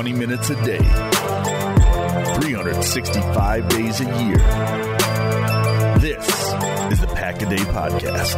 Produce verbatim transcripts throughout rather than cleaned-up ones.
twenty minutes a day, three hundred sixty-five days a year. This is the Pack a Day Podcast.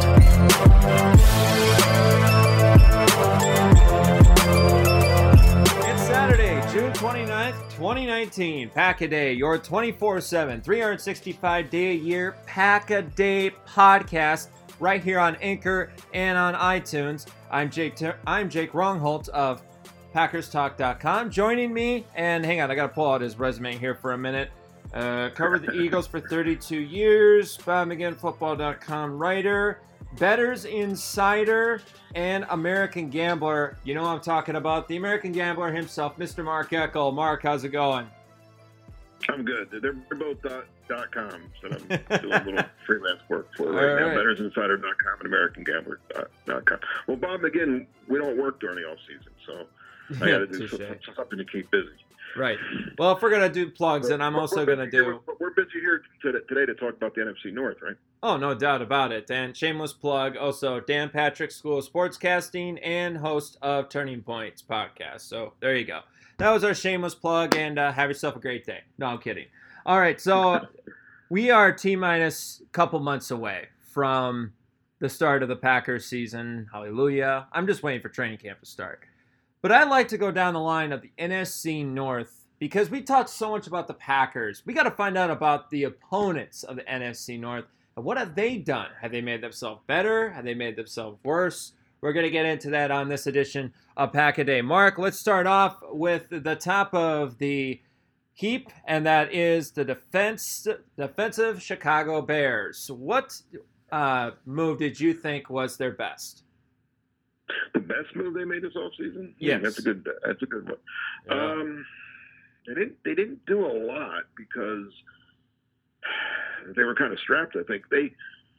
It's Saturday, June twenty-ninth, twenty nineteen. Pack a Day, your twenty-four seven, three hundred sixty-five day a year Pack a Day Podcast, right here on Anchor and on iTunes. I'm Jake. Ter- I'm Jake Rongholt of Packers Talk dot com. Joining me, and hang on, I got to pull out his resume here for a minute. Uh, covered the Eagles for thirty-two years. Bob McGinn Football dot com writer, Bettors Insider, and American Gambler. You know what I'm talking about. The American Gambler himself, Mister Mark Eckel. Mark, how's it going? I'm good. They're, they're both dot, dot com, so I'm doing a little freelance work for right All now. right. Bettors Insider dot com and American Gambler dot com. Well, Bob McGinn, we don't work during the off season, so I got to do Touche. something, something to keep busy. Right. Well, if we're going to do plugs, then I'm We're- also we're going to busy here- do... We're busy here today, today to talk about the N F C North, right? Oh, no doubt about it. And shameless plug, also Dan Patrick School of Sportscasting and host of Turning Points podcast. So there you go. That was our shameless plug, and uh, have yourself a great day. No, I'm kidding. All right, so we are T-minus a couple months away from the start of the Packers season. Hallelujah. I'm just waiting for training camp to start. But I'd like to go down the line of the N F C North because we talked so much about the Packers. We got to find out about the opponents of the N F C North. And what have they done? Have they made themselves better? Have they made themselves worse? We're going to get into that on this edition of Pack a Day. Mark, let's start off with the top of the heap, and that is the defense, defensive Chicago Bears. What uh, move did you think was their best? The best move they made this offseason? Yes. That's a good that's a good one. Yeah. Um, they didn't they didn't do a lot because they were kind of strapped, I think. They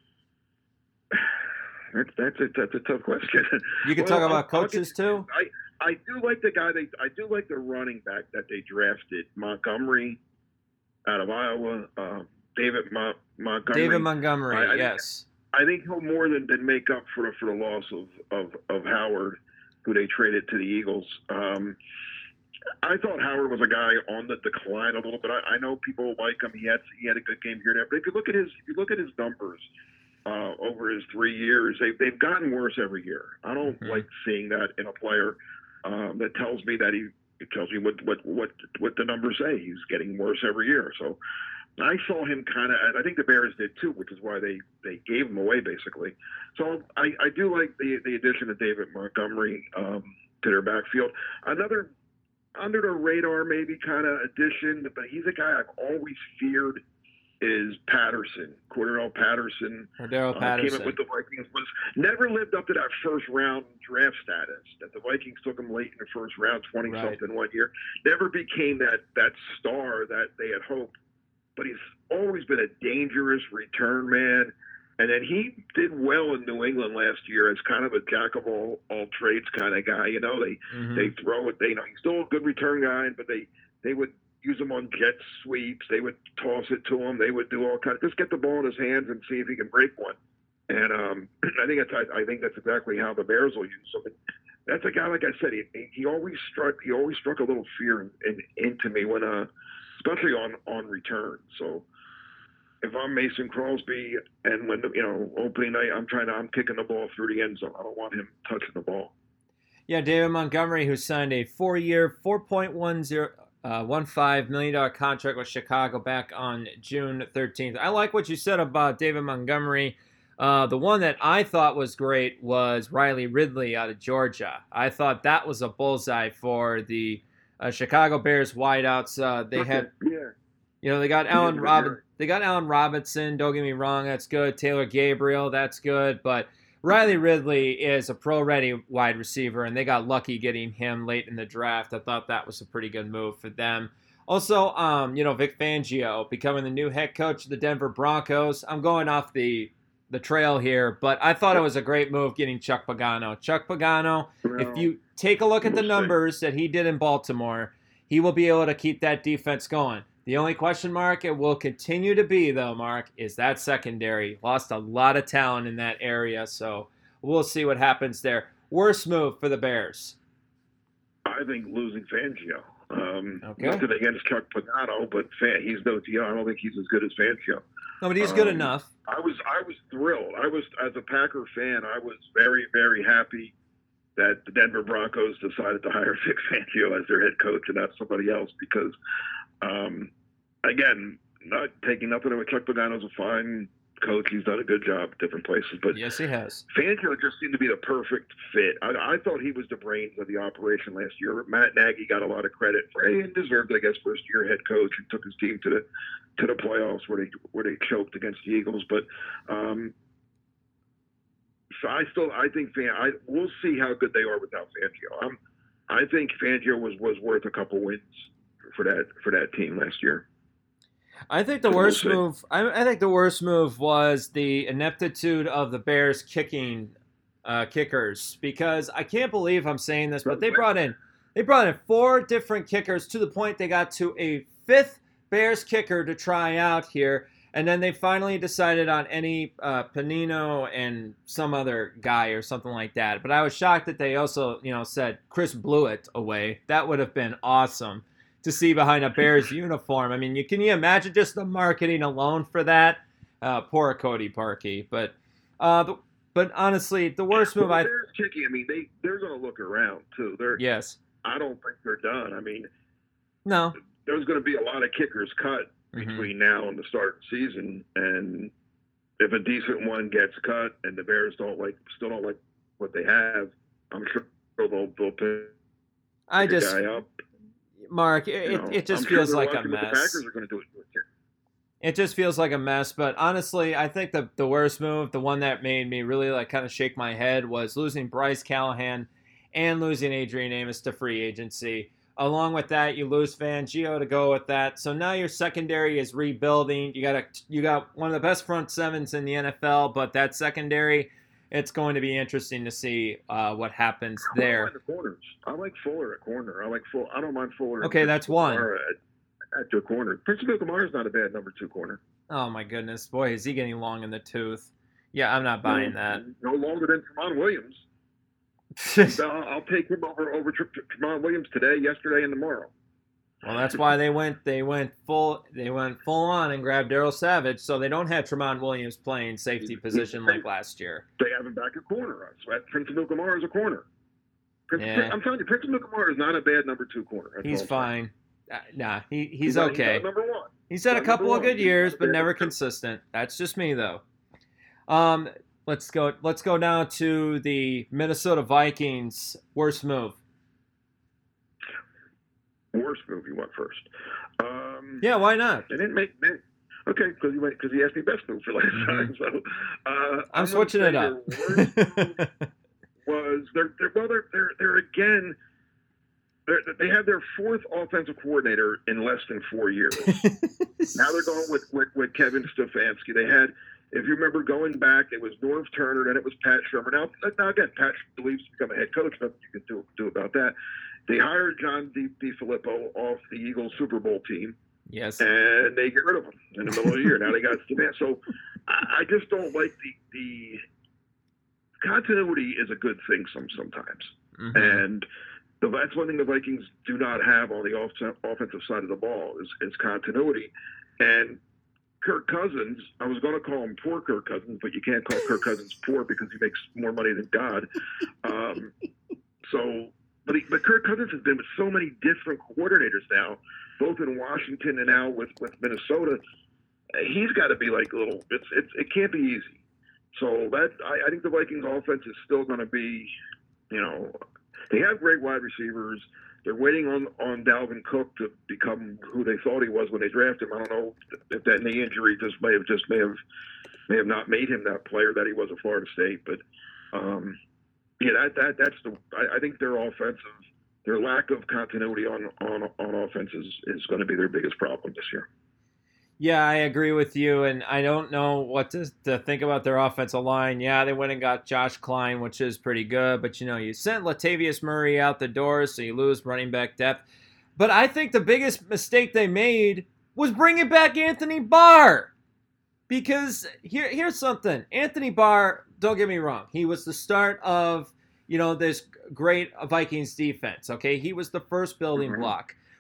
that's that's a, that's a tough question. You can Well, talk about I'll- I'll coaches get- too? I, I do like the guy they I do like the running back that they drafted, Montgomery out of Iowa. Uh, David Mon- Montgomery. David Montgomery, I- I think- yes. I think he'll more than, than make up for for the loss of, of, of Howard, who they traded to the Eagles. Um, I thought Howard was a guy on the decline a little bit. I, I know people like him. He had he had a good game here and there. But if you look at his if you look at his numbers uh, over his three years, they they've gotten worse every year. I don't Mhm. like seeing that in a player. Um, that tells me that he it tells me what what what what the numbers say. He's getting worse every year. So. I saw him kind of, and I think the Bears did too, which is why they, they gave him away basically. So I, I do like the the addition of David Montgomery um, to their backfield. Another under the radar maybe kind of addition, but he's a guy I've always feared is Patterson, Cordell Patterson. Cordell Uh, Patterson. came up with the Vikings, was never lived up to that first round draft status that the Vikings took him late in the first round, twenty Right. something one year. Never became that that star that they had hoped. But he's always been a dangerous return man. And then he did well in New England last year as kind of a jack of all, all trades kind of guy. You know, they Mhm. they throw it. They you know he's still a good return guy, but they they would use him on jet sweeps. They would toss it to him. They would do all kinds. Just get the ball in his hands and see if he can break one. And um, I think that's I, I think that's exactly how the Bears will use him. That's a guy, like I said, he he always struck he always struck a little fear in, in, into me when uh. especially on, on return. So if I'm Mason Crosby and when, the, you know, opening night, I'm trying to, I'm kicking the ball through the end zone. I don't want him touching the ball. Yeah, David Montgomery, who signed a four-year, four point one five million dollars contract with Chicago back on June thirteenth. I like what you said about David Montgomery. Uh, the one that I thought was great was Riley Ridley out of Georgia. I thought that was a bullseye for the uh, Chicago Bears wideouts. Uh, they had, yeah. you know, they got He Allen did Robin. very- They got Allen Robinson. Don't get me wrong, that's good. Taylor Gabriel, that's good. But Riley Ridley is a pro-ready wide receiver, and they got lucky getting him late in the draft. I thought that was a pretty good move for them. Also, um, you know, Vic Fangio becoming the new head coach of the Denver Broncos. I'm going off the the trail here, but I thought it was a great move getting Chuck Pagano. Chuck Pagano, if Well, you take a look at the we'll see. numbers that he did in Baltimore, he will be able to keep that defense going. The only question mark it will continue to be, though, Mark, is that secondary. Lost a lot of talent in that area, so we'll see what happens there. Worst move for the Bears. I think losing Fangio. Um, Okay. Nothing against Chuck Pagano, but Fan, he's no deal. I don't think he's as good as Fangio. No, but he's good Um, enough. I was I was thrilled. I was as a Packer fan. I was very very happy that the Denver Broncos decided to hire Vic Fangio as their head coach and not somebody else. Because, um, again, not taking nothing away, Chuck Pagano's a fine coach. He's done a good job at different places, but Yes, he has. Fangio just seemed to be the perfect fit. I, I thought he was the brains of the operation last year. Matt Nagy got a lot of credit for, and deserved, I guess, first year head coach and took his team to the to the playoffs where they where they choked against the Eagles. But um, so I still I think Fan, I we'll see how good they are without Fangio. I'm, I think Fangio was, was worth a couple wins for that for that team last year. I think the We'll worst see. move. I, I think the worst move was the ineptitude of the Bears kicking uh, kickers, because I can't believe I'm saying this, but they brought in they brought in four different kickers to the point they got to a fifth Bears kicker to try out here, and then they finally decided on any uh, Panino and some other guy or something like that. But I was shocked that they also, you know, said Chris Blewett away. That would have been awesome to see behind a Bears uniform. I mean, you can you imagine just the marketing alone for that? Uh, poor Cody Parkey. But uh, the, but honestly, the worst move well, I Bears kicking. I mean, they they're going to look around too. They're yes I don't think they're done. I mean, no there's going to be a lot of kickers cut Mhm. between now and the start of the season, and if a decent one gets cut and the Bears don't like still don't like what they have, I'm sure they'll they'll pick I the just guy up. Mark You it, know, it just I'm sure feels they're like a watching what the mess. Packers are going to do it. It just feels like a mess, but honestly, I think the the worst move, the one that made me really like kind of shake my head, was losing Bryce Callahan and losing Adrian Amos to free agency. Along with that, you lose Fangio to go with that. So now your secondary is rebuilding. You got a you got one of the best front sevens in the N F L, but that secondary, it's going to be interesting to see uh, what happens I there. like the corners. I like Fuller at corner. I like Fuller. I don't mind Fuller. Okay, and that's Principal one. Kamara At, at your corner. Principal Kamara is not a bad number two corner. Oh my goodness, boy, is he getting long in the tooth? Yeah, I'm not buying that. No longer than Tramon Williams. I'll, I'll take him over over Tr- Tr- Tramon Williams today, yesterday, and tomorrow. Well, that's why they went they went full they went full on and grabbed Darryl Savage, so they don't have Tramon Williams playing safety position like last year. They have him back at corner. So at Principal Kamara is a corner. Prince, Yeah. I'm telling you, Principal Kamara is not a bad number two corner. That's He's all I'm saying. fine. Uh, nah, he he's He's not- okay. He's not number one. He's had a not couple number of good one. He's years, not but bad never number two. consistent. That's just me though. Um, let's go. Let's go down to the Minnesota Vikings worst move. Worst move you went first. Um, Yeah, why not? They didn't make. They, okay, because you because he asked me best move for last Mhm. time. So uh, I'm gonna switching say it up. their worst was they're, they're well they're they're, they're again. They're, they have their fourth offensive coordinator in less than four years. Now they're going with, with, with Kevin Stefanski. They had, if you remember going back, it was Norv Turner, then it was Pat Shermer. Now, now again, Pat believes to become a head coach. Nothing you can do, do about that. They hired John D. DeFilippo off the Eagles Super Bowl team, Yes. and they get rid of him in the middle of the year. Now they got Stefanski. So I, I just don't like the, the continuity is a good thing some sometimes. Mhm. And the, that's one thing the Vikings do not have on the off, offensive side of the ball is, is continuity. And Kirk Cousins, I was going to call him poor Kirk Cousins, but you can't call Kirk Cousins poor because he makes more money than God. Um, so, but, he, but Kirk Cousins has been with so many different coordinators now, both in Washington and now with, with Minnesota. He's got to be like a little, it's, it's, it can't be easy. So that, I, I think the Vikings offense is still going to be, you know, they have great wide receivers. They're waiting on, on Dalvin Cook to become who they thought he was when they drafted him. I don't know if that knee injury just may have just may have may have not made him that player that he was at Florida State. But um, yeah, that that that's the I, I think their offensive their lack of continuity on on on offense is, is going to be their biggest problem this year. Yeah, I agree with you, and I don't know what to, to think about their offensive line. Yeah, they went and got Josh Klein, which is pretty good, but, you know, you sent Latavius Murray out the door, so you lose running back depth. But I think the biggest mistake they made was bringing back Anthony Barr, because here, here's something. Anthony Barr, don't get me wrong, he was the start of, you know, this great Vikings defense, okay? He was the first building Mhm. block.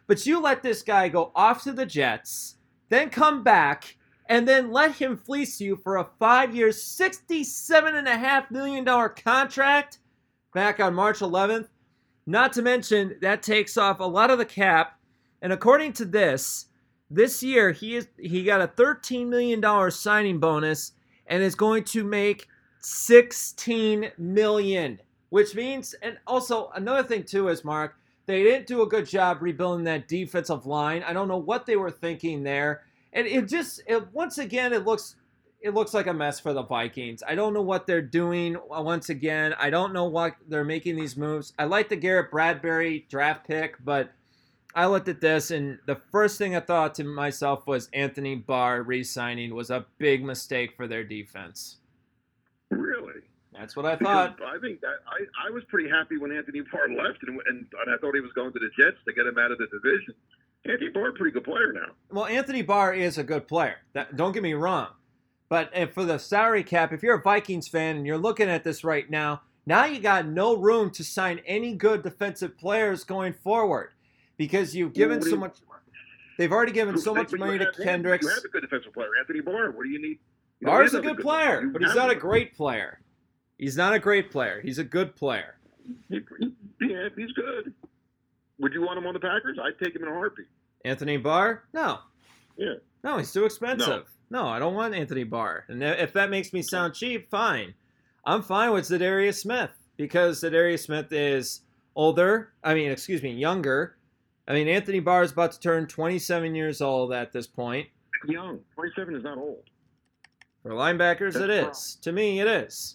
But you let this guy go off to the Jets, then come back, and then let him fleece you for a five-year, sixty-seven point five million dollars contract back on March eleventh. Not to mention, that takes off a lot of the cap. And according to this, this year he is he got a thirteen million dollars signing bonus and is going to make sixteen million dollars. Which means, and also another thing too is, Mark, they didn't do a good job rebuilding that defensive line. I don't know what they were thinking there. And it just, it, once again, it looks it looks like a mess for the Vikings. I don't know what they're doing once again. I don't know why they're making these moves. I like the Garrett Bradbury draft pick, but I looked at this, and the first thing I thought to myself was Anthony Barr re-signing was a big mistake for their defense. Really? That's what I thought. Because I think that I, I was pretty happy when Anthony Barr left, and, and and I thought he was going to the Jets to get him out of the division. Anthony Barr, pretty good player now. Well, Anthony Barr is a good player. That, don't get me wrong. But if for the salary cap, if you're a Vikings fan and you're looking at this right now, now you got no room to sign any good defensive players going forward because you've given well, so you, much. They've already given so much but money to have, Kendricks. You have a good defensive player, Anthony Barr. What do you need? You Barr's a good, good player, you but he's not a great player. He's not a great player. He's a good player. He, yeah, he's good. Would you want him on the Packers? I'd take him in a heartbeat. Anthony Barr? No. Yeah. No, he's too expensive. No, no I don't want Anthony Barr. And if that makes me sound cheap, fine. I'm fine with Zadarius Smith because Zadarius Smith is older. I mean, excuse me, younger. I mean, Anthony Barr is about to turn twenty-seven years old at this point. Young. twenty-seven is not old. For linebackers, That's it is. wrong. To me, it is.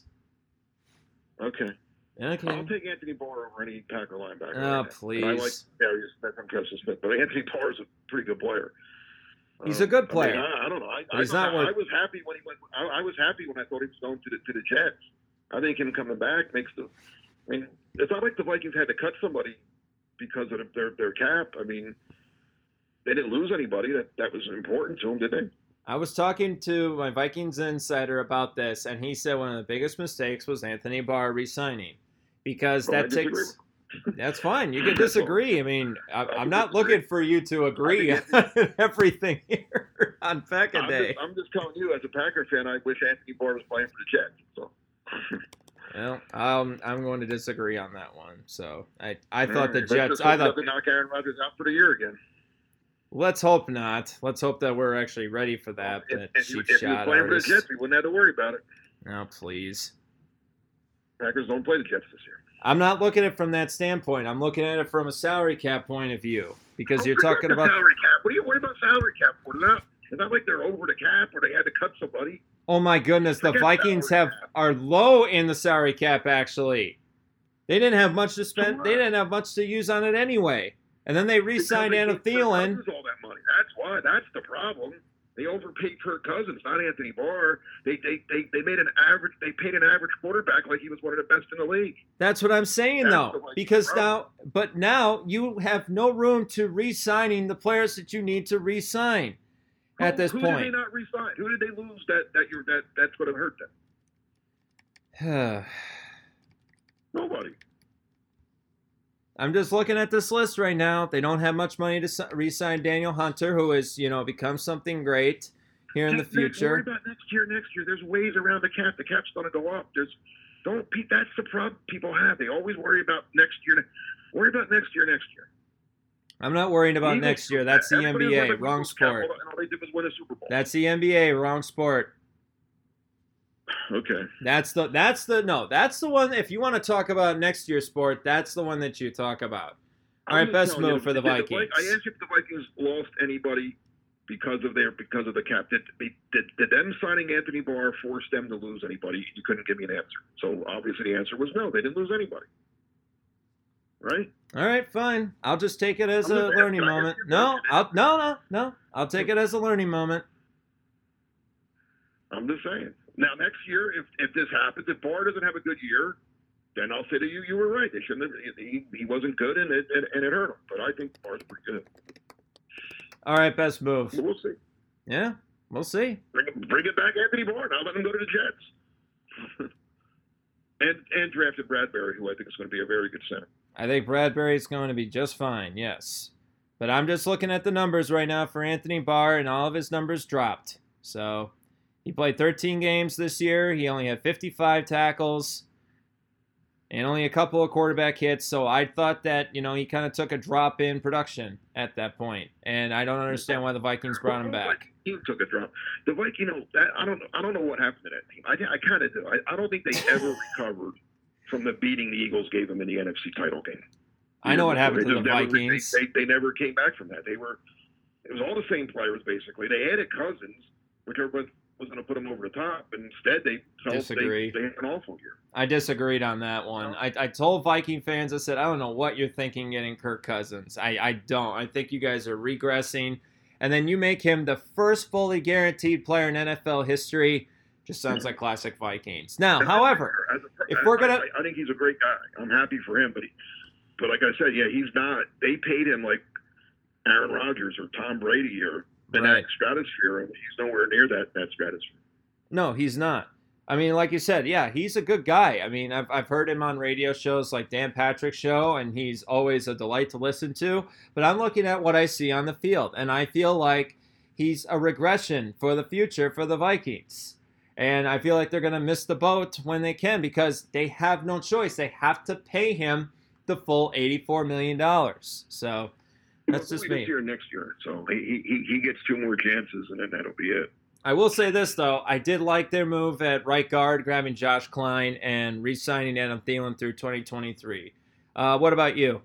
Okay. Okay. I'll take Anthony Barr over any Packer linebacker. Oh, right please. I like Darius Smith and Justin Smith, but Anthony Barr is a pretty good player. He's um, a good player. I, mean, I, I don't know. I, But he's I, not I, worth- I was happy when he went. I, I was happy when I thought he was going to the to the Jets. I think him coming back makes the. I mean, it's not like the Vikings had to cut somebody because of their their cap. I mean, they didn't lose anybody that that was important to them, did they? I was talking to my Vikings insider about this, and he said one of the biggest mistakes was Anthony Barr re-signing because Well, I that disagree. takes. That's fine. You can disagree. I mean, I, I I'm not disagree. looking for you to agree I think on everything here on Pack a I'm Day. just, I'm just telling you, as a Packer fan, I wish Anthony Barr was playing for the Jets. So. Well, um, I'm going to disagree on that one. So I, I All thought the right, let's Jets. just I hope thought. doesn't knock Aaron Rodgers out for the year again. Let's hope not. Let's hope that we're actually ready for that. If, that if, you, cheap if he was shot playing for the artist. Jets, we wouldn't have to worry about it. No, please. Packers don't play the Jets this year. I'm not looking at it from that standpoint. I'm looking at it from a salary cap point of view because Oh, you're forget talking the about. salary cap. What are you worried about salary cap for? It's not, it's not like they're over the cap or they had to cut somebody. Oh my goodness, the Forget Vikings salary have cap. are low in the salary cap. Actually, they didn't have much to spend. what? They didn't have much to use on it anyway. And then they re-signed Because Adam they gave Kirk Thielen. Cousins all that money. That's why. That's the problem. They overpaid Kirk Cousins, not Anthony Barr. They they, they they made an average. They paid an average quarterback like he was one of the best in the league. That's what I'm saying, That's though. the Vikings' Because now, problem. but now you have no room to re-signing the players that you need to re-sign at Who- this who did they point. not re-sign? Who did they lose that that you're that that's going to hurt them? Nobody. I'm just looking at this list right now. They don't have much money to si- re-sign Daniel Hunter, who has, you know, become something great here in the Next- next- Worry future. about next year. Next year, there's ways around the cap. The cap's going to go up. There's don't. Pete, That's the problem people have. They always worry about next year. Worry about next year. Next year. I'm not worrying about Eagles- next year. That's the everybody N was B A. worried about Wrong Eagles cap, sport. And all they did was win a Super Bowl. That's the N B A. Wrong sport. Okay. That's the that's the no. That's the one. If you want to talk about next year's sport, that's the one that you talk about. All I'm right, just best telling you, move for the did Vikings. Vi- I asked you if the Vikings lost anybody because of their because of the cap. Did, did did them signing Anthony Barr force them to lose anybody? You couldn't give me an answer. So obviously the answer was no. They didn't lose anybody. Right? All right, fine. I'll just take it as I'm a just learning asking. I guess moment. you're No, working it. I'll no no no. I'll take it as a learning moment. I'm just saying. Now next year, if if this happens, if Barr doesn't have a good year, then I'll say to you, you were right. They shouldn't have. He, he wasn't good, and it and, and it hurt him. But I think Barr's pretty good. All right, best move. But we'll see. Yeah, we'll see. Bring it, bring it back, Anthony Barr. Now let him go to the Jets. and and drafted Bradbury, who I think is going to be a very good center. I think Bradbury's going to be just fine. Yes, But I'm just looking at the numbers right now for Anthony Barr, and all of his numbers dropped. So he played thirteen games this year. He only had fifty-five tackles and only a couple of quarterback hits. So I thought that, you know, he kind of took a drop in production at that point. And I don't understand why the Vikings brought him back. He took a drop. The Vikings, you know, that, I don't know. I don't know what happened to that team. I, I kind of do. I, I don't think they ever recovered from the beating the Eagles gave them in the N F C title game. I know what happened to the never, Vikings. They, they, they never came back from that. They were, it was all the same players basically. They added Cousins, which everybody was going to put them over the top, and instead they felt Disagree. they, they had an awful year. I disagreed on that one. I, I told Viking fans, I said, I don't know what you're thinking getting Kirk Cousins. I, I don't. I think you guys are regressing. And then you make him the first fully guaranteed player in N F L history. Just sounds like classic Vikings. Now, however, As a, if we're going to... I, I think he's a great guy. I'm happy for him, but he, but like I said, yeah, he's not. They paid him like Aaron Rodgers or Tom Brady or the Right. next stratosphere, and he's nowhere near that, that stratosphere. No, he's not. I mean, like you said, yeah, he's a good guy. I mean, I've, I've heard him on radio shows like Dan Patrick's show, and he's always a delight to listen to. But I'm looking at what I see on the field, and I feel like he's a regression for the future for the Vikings. And I feel like they're going to miss the boat when they can because they have no choice. They have to pay him the full eighty-four million dollars. So that's just me. This year, next year, so he, he he gets two more chances, and then that'll be it. I will say this, though. I did like their move at right guard, grabbing Josh Klein and re-signing Adam Thielen through twenty twenty-three. Uh, what about you?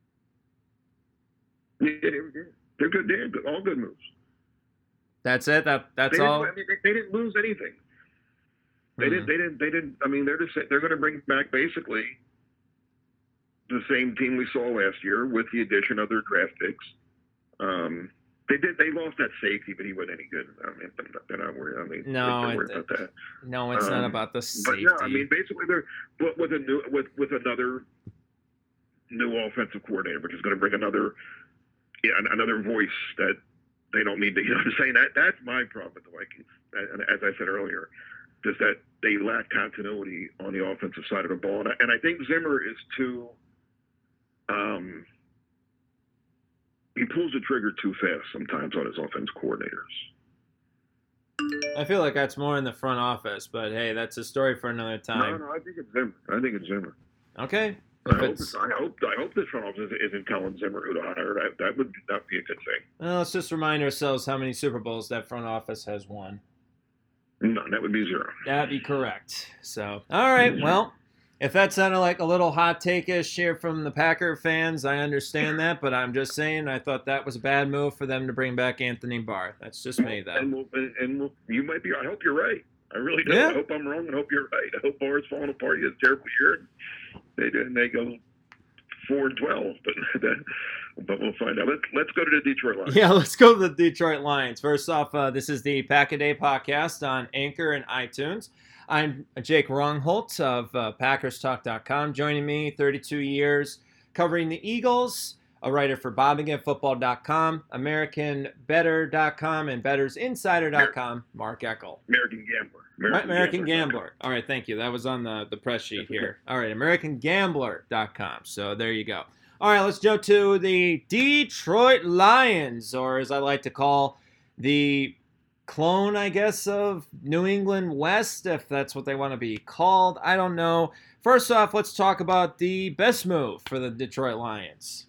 Yeah, they're good. They're good. All good moves. That's it. That that's they all. I mean, they, they didn't lose anything. They Hmm. didn't. They didn't. They didn't. I mean, they're just. They're going to bring back basically the same team we saw last year with the addition of their draft picks. Um, they did. They lost that safety, but he wasn't any good. I mean, they're not worried. I mean, No, they're worried it- about that. No, it's Um, not about the But safety. yeah, I mean, basically they're with, with a new with with another new offensive coordinator, which is going to bring another yeah, another voice that they don't need to. You know what I'm saying? That that's my problem with the Vikings. And as I said earlier, just that they lack continuity on the offensive side of the ball, and I, and I think Zimmer is too. Um, he pulls the trigger too fast sometimes on his offense coordinators. I feel like that's more in the front office, but hey, that's a story for another No, time. no, I think it's Zimmer. I think it's Zimmer. Okay. I If hope, it's, it's, I hope I hope this front office isn't telling Zimmer who to hire. That, that would not be a good thing. well, let's just remind ourselves how many Super Bowls that front office has won. No, that would be zero. That'd be correct. So, all right. Well, if that sounded like a little hot take-ish here from the Packer fans, I understand that, but I'm just saying I thought that was a bad move for them to bring back Anthony Barr. That's just me, though. And, we'll, and, and we'll, you might be. I hope you're right. I really do. Yeah. I hope I'm wrong, and hope you're right. I hope Barr's falling apart. He has a terrible year. They did. They go four and twelve, but but we'll find out. Let's let's go to the Detroit Lions. Yeah, let's go to the Detroit Lions. First off, uh, this is the Pack a Day podcast on Anchor and iTunes. I'm Jake Rongholt of uh, Packers Talk dot com. Joining me, thirty-two years covering the Eagles, a writer for Bob Again Football dot com, American Better dot com, and Betters Insider dot com, Mark Eckel. American Gambler. American, American Gambler. All right, thank you. That was on the, the press sheet here. All right, American Gambler dot com. So there you go. All right, let's jump to the Detroit Lions, or as I like to call the clone, I guess, of New England West, if that's what they want to be called. I don't know. First off, let's talk about the best move for the Detroit Lions.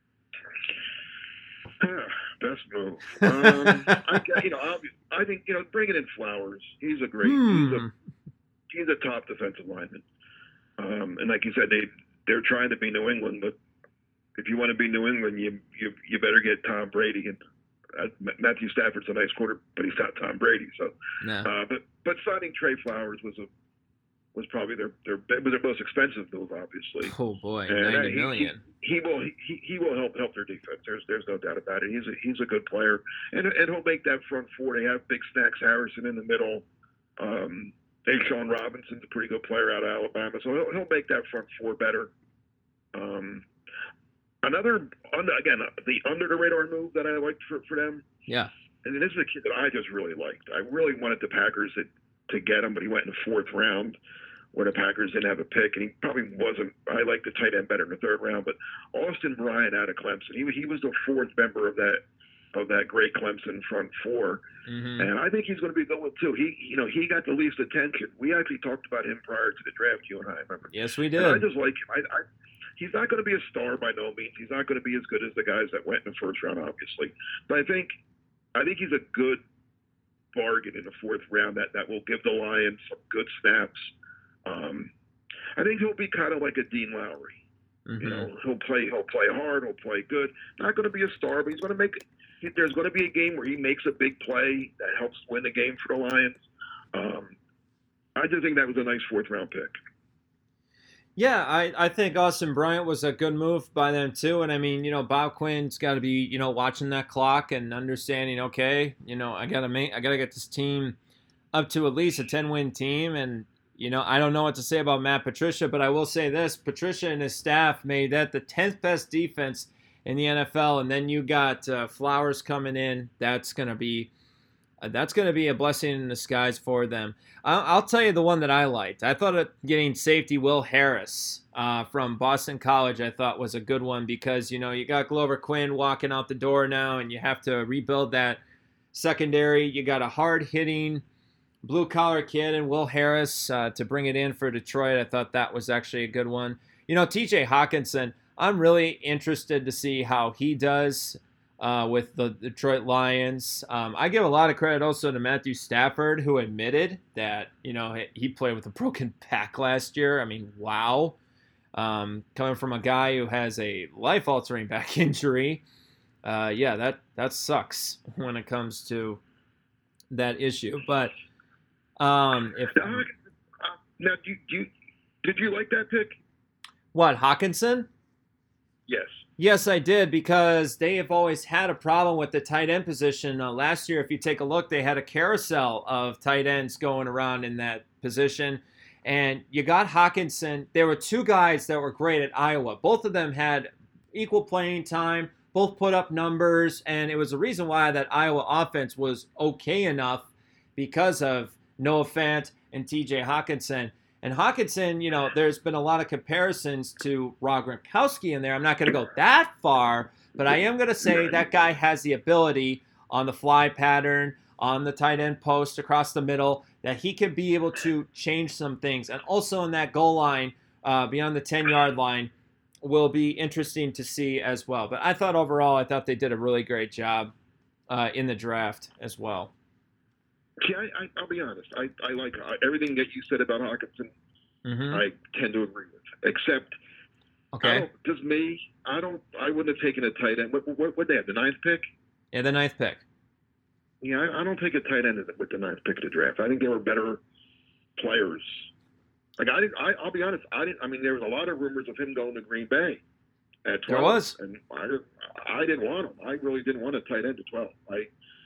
Best move. Um, I, you know, I, I think you know, bringing in Flowers. He's a great. Hmm. He's a he's a top defensive lineman. Um, and like you said, they they're trying to be New England, but if you want to be New England, you you you better get Tom Brady. And uh, Matthew Stafford's a nice quarter, but he's not Tom Brady. So, No. uh, but but signing Trey Flowers was a was probably their their it was their most expensive move, obviously. Oh boy, And, uh, ninety he- million. He, he will he, he will help help their defense. There's there's no doubt about it. He's a he's a good player, and and he'll make that front four. They have Big Snacks Harrison in the middle. Um, Sean Robinson's a pretty good player out of Alabama, so he'll he'll make that front four better. Um, another under, again the under the radar move that I liked for for them. Yeah. And this is a kid that I just really liked. I really wanted the Packers to, to get him, but he went in the fourth round. when the Packers didn't have a pick, and he probably wasn't. I like the tight end better in the third round, but Austin Bryant out of Clemson, he he was the fourth member of that of that great Clemson front four, mm-hmm. and I think he's going to be going too. He you know he got the least attention. We actually talked about him prior to the draft. You and I remember. Yes, we did. And I just like him. I, I he's not going to be a star by no means. He's not going to be as good as the guys that went in the first round, obviously. But I think I think he's a good bargain in the fourth round that that will give the Lions some good snaps. Um, I think he'll be kind of like a Dean Lowry. Mm-hmm. You know, he'll play. He'll play hard. He'll play good. Not going to be a star, but he's going to make. There's going to be a game where he makes a big play that helps win the game for the Lions. Um, I just think that was a nice fourth round pick. Yeah, I, I think Austin Bryant was a good move by them too. And I mean, you know, Bob Quinn's got to be, you know, watching that clock and understanding, okay, you know, I gotta make, I gotta get this team up to at least a ten win team. And you know, I don't know what to say about Matt Patricia, but I will say this: Patricia and his staff made that the tenth best defense in the N F L, and then you got uh, Flowers coming in. That's gonna be uh, that's gonna be a blessing in disguise for them. I'll, I'll tell you the one that I liked. I thought of getting safety Will Harris uh, from Boston College. I thought was a good one because you know you got Glover Quinn walking out the door now, and you have to rebuild that secondary. You got a hard hitting blue collar kid and Will Harris uh, to bring it in for Detroit. I thought that was actually a good one. You know, T J Hawkinson, I'm really interested to see how he does uh, with the Detroit Lions. Um, I give a lot of credit also to Matthew Stafford, who admitted that, you know, he played with a broken back last year. I mean, wow. Um, coming from a guy who has a life-altering back injury, uh, yeah, that, that sucks when it comes to that issue. But Um, if now, now do you, do you, did you like that pick? What, Hawkinson? Yes. Yes, I did, because they have always had a problem with the tight end position. Uh, last year, if you take a look, they had a carousel of tight ends going around in that position. And you got Hawkinson. There were two guys that were great at Iowa. Both of them had equal playing time, both put up numbers, and it was the reason why that Iowa offense was okay enough because of Noah Fant and T J Hawkinson. And Hawkinson, you know, there's been a lot of comparisons to Rob Gronkowski in there. I'm not going to go that far, but I am going to say that guy has the ability on the fly pattern, on the tight end post across the middle, that he could be able to change some things. And also in that goal line, uh, beyond the ten-yard line, will be interesting to see as well. But I thought overall, I thought they did a really great job uh, in the draft as well. See, I, I, I'll be honest. I, I like I, everything that you said about Hawkinson. Mm-hmm. I tend to agree with, except, okay, I don't, just me. I don't. I wouldn't have taken a tight end. What what what they have? The ninth pick? Yeah, the ninth pick. Yeah, I, I don't take a tight end with the ninth pick of the draft. I think there were better players. Like I didn't. I, I'll be honest. I didn't. I mean, there was a lot of rumors of him going to Green Bay at twelve. There was, and I didn't. I didn't want him. I really didn't want a tight end at twelve. I.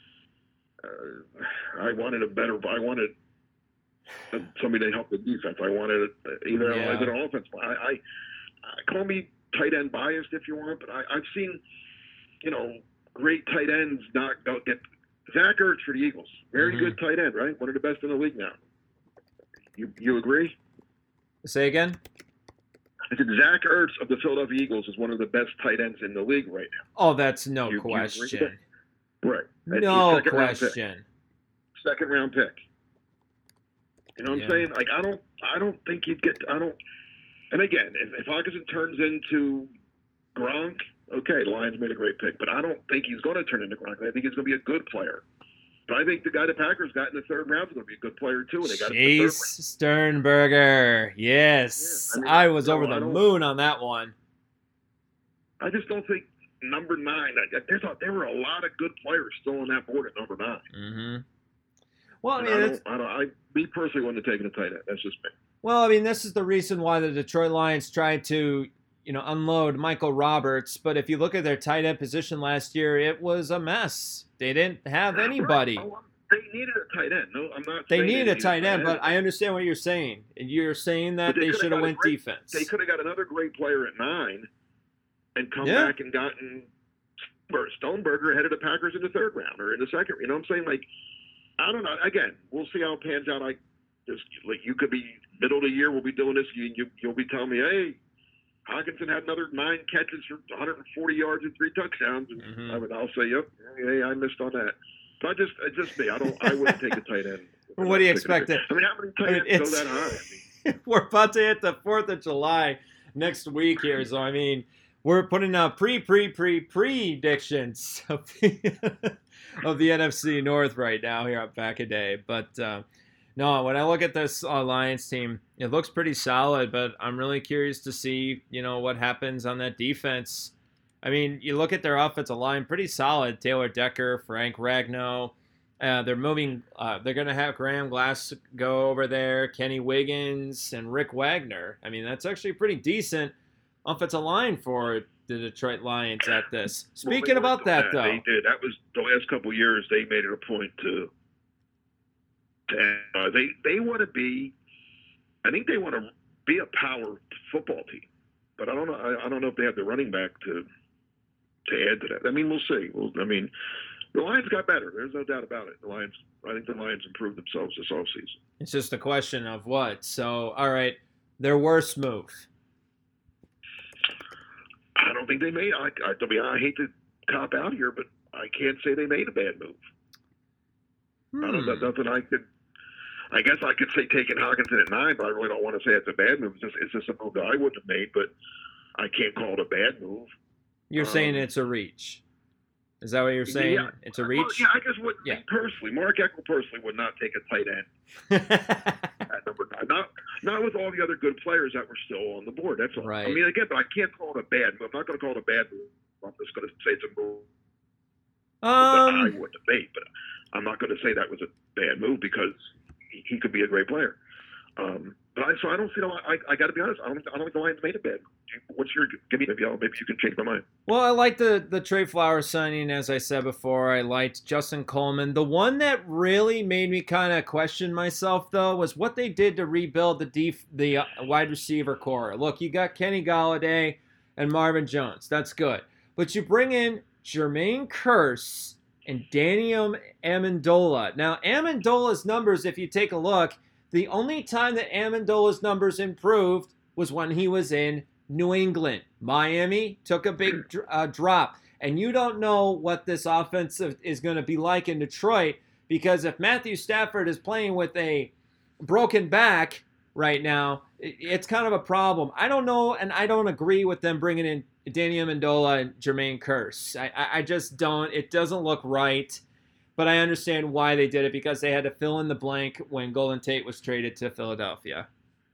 Uh, I wanted a better. I wanted somebody to help the defense. I wanted either yeah. as an offense. I, I, I call me tight end biased if you want, but I, I've seen, you know, great tight ends not go get Zach Ertz for the Eagles. Very mm-hmm. good tight end, right? One of the best in the league now. You you agree? Say again? I said Zach Ertz of the Philadelphia Eagles is one of the best tight ends in the league right now. Oh, that's no you, question. You right. That's no second question. Round second round pick. You know what yeah. I'm saying? Like I don't, I don't think he'd get. I don't. And again, if, if Hawkinson turns into Gronk, okay, Lions made a great pick, but I don't think he's going to turn into Gronk. I think he's going to be a good player. But I think the guy the Packers got in the third round is going to be a good player too. And they got Chase Sternberger. Yes, yeah, I, mean, I was over the moon on that one. I just don't think number nine. There's a, there were a lot of good players still on that board at number nine. Mm-hmm. Well, I mean, I it's, don't, I don't. I me personally wouldn't have taken a tight end. That's just me. Well, I mean, this is the reason why the Detroit Lions tried to, you know, unload Michael Roberts. But if you look at their tight end position last year, it was a mess. They didn't have anybody. Right. Oh, they needed a tight end. No, I'm not. They saying needed they a tight end, end, but I understand what you're saying. You're saying that they, they should have went great, defense. They could have got another great player at nine, and come yeah. back and gotten Stoneberger ahead of the Packers in the third round or in the second. You know what I'm saying? Like, I don't know. Again, we'll see how it pans out. I, Just like you could be middle of the year, we'll be doing this. You, you you'll be telling me, hey, Hockenson had another nine catches for one hundred forty yards and three touchdowns, and Mm-hmm. I would, I'll say, yep, hey, I missed on that. So I just, it's just me. I don't, I wouldn't take a tight end. What do you expect? I mean, how many tight I mean, ends it's- go that high? I mean, We're about to hit the fourth of July next week here, so I mean, we're putting out pre, pre, pre, predictions of the, of the N F C North right now here on Pack a Day. But uh, no, when I look at this uh, Lions team, it looks pretty solid. But I'm really curious to see, you know, what happens on that defense. I mean, you look at their offensive line, pretty solid. Taylor Decker, Frank Ragnow. Uh, they're moving. Uh, they're going to have Graham Glass go over there, Kenny Wiggins, and Rick Wagner. I mean, that's actually a pretty decent offensive line for the Detroit Lions at this. well, they Speaking were about doing that, though, they did. That was the last couple of years. They made it a point to, to uh, they they want to be. I think they want to be a power football team, but I don't know. I, I don't know if they have the running back to to add to that. I mean, we'll see. We'll, I mean. The Lions got better. There's no doubt about it. The Lions, I think the Lions improved themselves this offseason. it's just a question of what. So, all right, their worst move. I don't think they made. I, I, I mean, I hate to cop out here, but I can't say they made a bad move. Hmm. I don't know. Nothing I could. I guess I could say taking Hockenson at nine, but I really don't want to say it's a bad move. It's just, it's just a move that I wouldn't have made, but I can't call it a bad move. You're um, saying it's a reach. Is that what you're saying? Yeah. It's a Well, reach? yeah, I just would. Yeah. Me personally, Mark Eckel personally would not take a tight end at number nine. Not not with all the other good players that were still on the board. That's all. Right. I mean, again, but I can't call it a bad move. I'm not going to call it a bad move. I'm just going to say it's a move that I um, wouldn't have made. But I'm not going to say that was a bad move because he, he could be a great player. Um, but I, so I don't see. The, I I got to be honest. I don't. I don't think the Lions made a bad move. What's your? Give me maybe. I'll, maybe you can change my mind. well, I like the, the Trey Flowers signing, as I said before. I liked Justin Coleman. The one that really made me kind of question myself, though, was what they did to rebuild the def, the uh, wide receiver core. Look, you got Kenny Galladay and Marvin Jones. That's good. But you bring in Jermaine Kearse and Daniel Amendola. Now, Amendola's numbers, if you take a look, the only time that Amendola's numbers improved was when he was in New England. Miami took a big uh, drop. And you don't know what this offense is going to be like in Detroit, because if Matthew Stafford is playing with a broken back right now, it's kind of a problem. I don't know, and I don't agree with them bringing in Danny Amendola and Jermaine Kearse. I, I just don't. It doesn't look right. But I understand why they did it, because they had to fill in the blank when Golden Tate was traded to Philadelphia.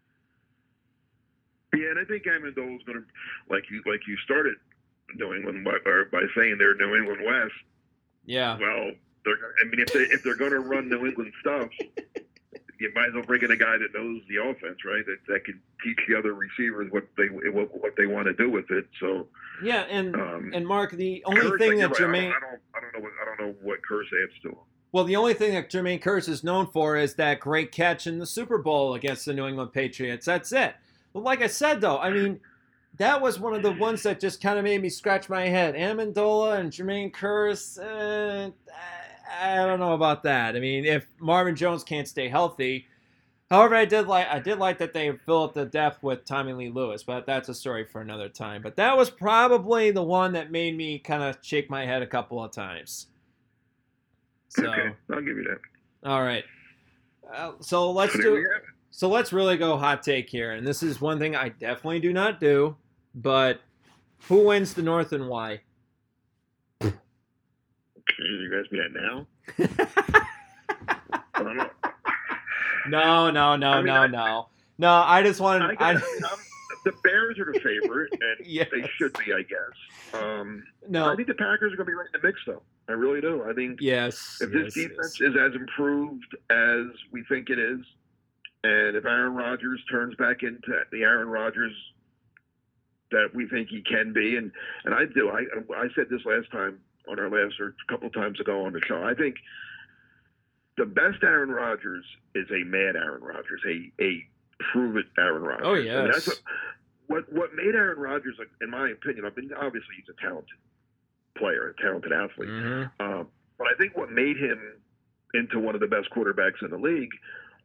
Yeah, and I think Amendola's going to, like you, like you started New England by, by saying they're New England West. Yeah. Well, they're. I mean, if they if they're going to run New England stuff, you might as well bring in a guy that knows the offense, right? That that can teach the other receivers what they what, what they want to do with it. So Yeah, and um, and Mark, the only Kearse, thing you're that right, Jermaine I don't, I don't I don't know what I don't know what Kearse adds to him. well, the only thing that Jermaine Kearse is known for is that great catch in the Super Bowl against the New England Patriots. That's it. But like I said, though, I mean, that was one of the ones that just kind of made me scratch my head. Amendola and Jermaine Kearse, uh, I don't know about that. I mean, if Marvin Jones can't stay healthy. However, I did like I did like that they fill up the depth with Tommy Lee Lewis, but that's a story for another time. But that was probably the one that made me kind of shake my head a couple of times. So, Okay, I'll give you that. all right. Uh, so let's So there we do. have it. So let's really go hot take here, and this is one thing I definitely do not do. But who wins the North and why? Okay, you guys me that now? I don't know. No, no, no, I mean, no, I- no, no. I just wanted. I I, guess, I mean, I'm, the Bears are the favorite, and Yes. they should be, I guess. Um, no. I think the Packers are going to be right in the mix, though. I really do. I think Yes. if yes, this defense yes. is as improved as we think it is, and if Aaron Rodgers turns back into the Aaron Rodgers that we think he can be, and, and I do. I I said this last time on our last or a couple of times ago on the show. I think the best Aaron Rodgers is a mad Aaron Rodgers, a a prove it Aaron Rodgers. Oh And yes. that's what, what what made Aaron Rodgers, in my opinion, I mean, obviously he's a talented player, a talented athlete. Mhm. Um, but I think what made him into one of the best quarterbacks in the league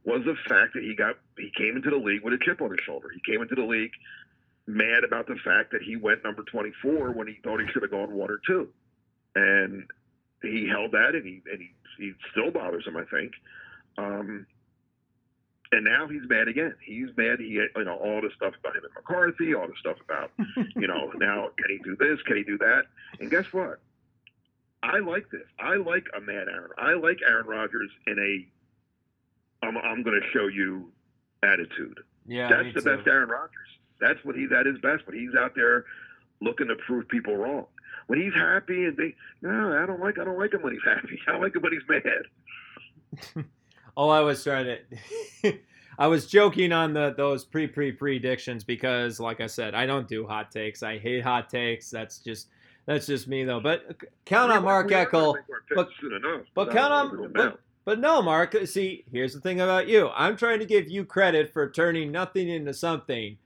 was the fact that he got he came into the league with a chip on his shoulder. He came into the league mad about the fact that he went number twenty-four when he thought he should have gone one or two, and he held that, and he and he, he still bothers him, I think. Um, and now he's mad again. He's mad. He, you know, all the stuff about him and McCarthy, all the stuff about, you know, now can he do this? Can he do that? And guess what? I like this. I like a mad Aaron. I like Aaron Rodgers in a I'm, I'm going to show you attitude. Yeah, that's the too. best Aaron Rodgers. That's what he's at his best. When he's out there looking to prove people wrong. When he's happy and they no, I don't like I don't like him when he's happy. I like him when he's mad. Oh, I was trying to. I was joking on the those pre pre predictions because, like I said, I don't do hot takes. I hate hot takes. That's just that's just me though. But count on Mark Eckel. But, but count on. But, but no, Mark. See, here's the thing about you. I'm trying to give you credit for turning nothing into something.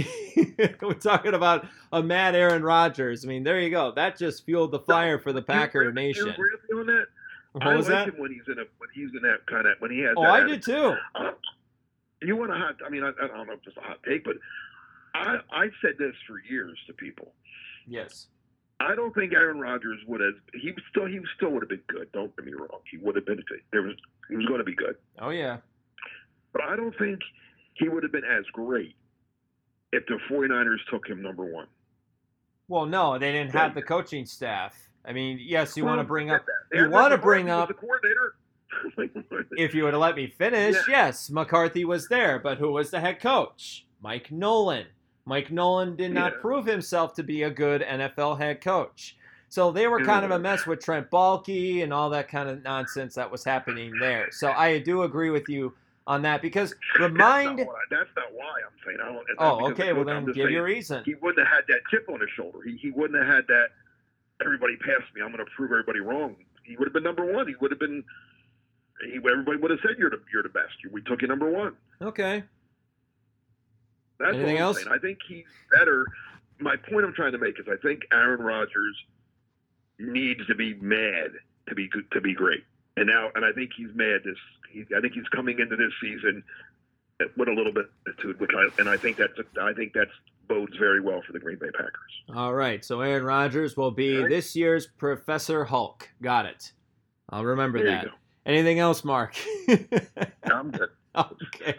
We're talking about a mad Aaron Rodgers. I mean, there you go. That just fueled the fire for the Packer you, Nation. You agree with me on that? What I was like that? him when he's in a when he's in that kind of when he has. Oh, that I attitude. do too. Uh, you want a hot? I mean, I, I don't know if it's a hot take, but I I've said this for years to people. Yes. I don't think Aaron Rodgers would have. He still he still would have been good. Don't get me wrong. He would have been. There was he was going to be good. Oh yeah. But I don't think he would have been as great if the 49ers took him number one. Well, no, they didn't have the coaching staff. I mean, yes, you well, want to bring up. They You want to bring was up. The coordinator. If you would have let me finish, Yeah. yes, McCarthy was there, but who was the head coach? Mike Nolan. Mike Nolan did not Yeah. prove himself to be a good N F L head coach. So they were kind of a mess with Trent Baalke and all that kind of nonsense that was happening there. So I do agree with you on that because remind. That's not, I, that's not why I'm saying. I don't. it's Oh, not okay. Well, coach, then give saying your reason. He wouldn't have had that chip on his shoulder. He he wouldn't have had that. Everybody passed me. I'm going to prove everybody wrong. He would have been number one. He would have been. He, everybody would have said you're the you're the best. We took you number one. Okay. That's Anything what I'm else? saying. I think he's better. My point I'm trying to make is I think Aaron Rodgers needs to be mad to be good, to be great. And now, and I think he's mad. This, he, I think he's coming into this season with a little bit of attitude, which I and I think that's I think that's bodes very well for the Green Bay Packers. All right. So Aaron Rodgers will be Right. this year's Professor Hulk. Got it. I'll remember There you that. go. Anything else, Mark? I'm good. Okay.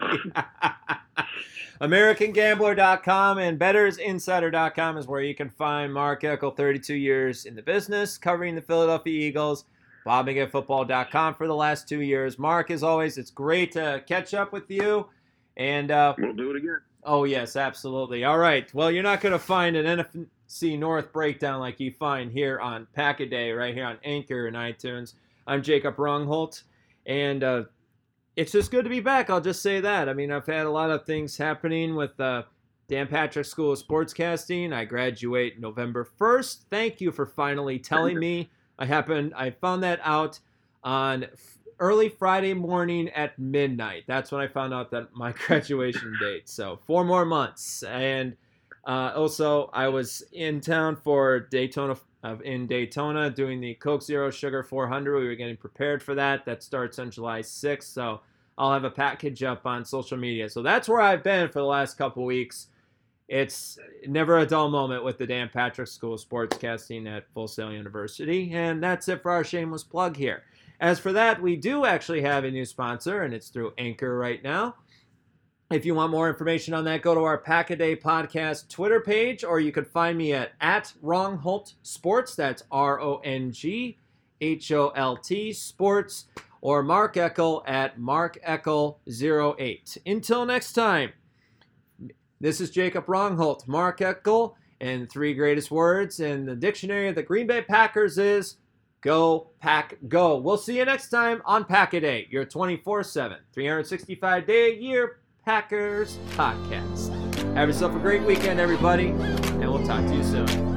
American Gambler dot com and Bettors Insider dot com is where you can find Mark Eckel, thirty-two years in the business, covering the Philadelphia Eagles. Bob McGinn Football dot com for the last two years. Mark, as always, it's great to catch up with you. And uh, We'll do it again. oh, yes, absolutely. All right. Well, you're not going to find an N F C North breakdown like you find here on Pack-A-Day, right here on Anchor and iTunes. I'm Jacob Rungholt, and uh, it's just good to be back. I'll just say that. I mean, I've had a lot of things happening with uh, Dan Patrick School of Sportscasting. I graduate November first. Thank you for finally telling me. I happened. I found that out on early Friday morning at midnight. That's when I found out that my graduation date. So four more months. And uh, also, I was in town for Daytona of in Daytona doing the Coke Zero Sugar four hundred. We were getting prepared for that. That starts on July sixth. So I'll have a package up on social media. So that's where I've been for the last couple weeks. It's never a dull moment with the Dan Patrick School of Sportscasting at Full Sail University. And that's it for our shameless plug here. As for that, we do actually have a new sponsor, and it's through Anchor right now. If you want more information on that, go to our Pack-A-Day Podcast Twitter page, or you can find me at, at Rongholt Sports. That's R O N G H O L T Sports, or Mark Eckel at Mark Eckel zero eight. Until next time, this is Jacob Rongholt, Mark Eckel, and the three greatest words in the dictionary of the Green Bay Packers is Go, Pack, Go. We'll see you next time on Pack-A-Day, your twenty-four seven, three hundred sixty-five day a year Packers podcast. Have yourself a great weekend, everybody, and we'll talk to you soon.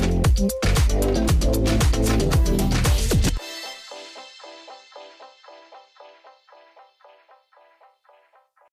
Bye.